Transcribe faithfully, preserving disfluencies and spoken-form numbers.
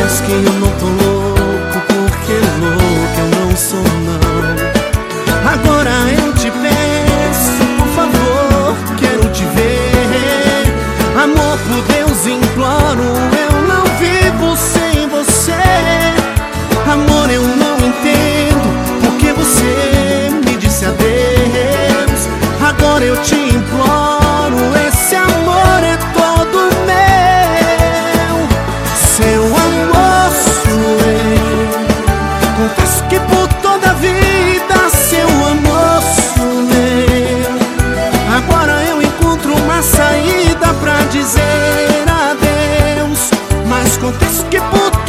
Confesso que eu não tô louco, porque louco eu não sou não. Agora eu te peço, por favor, quero te ver. Amor, por Deus imploro, eu não vivo sem você. Amor, eu não entendo porque você me disse adeus. Agora eu te imploro, esse amor é todo meu. Seu amor sou eu. Confesso que por toda a vida seu amor sou eu. Agora eu encontro uma saída pra dizer adeus, mas confesso que por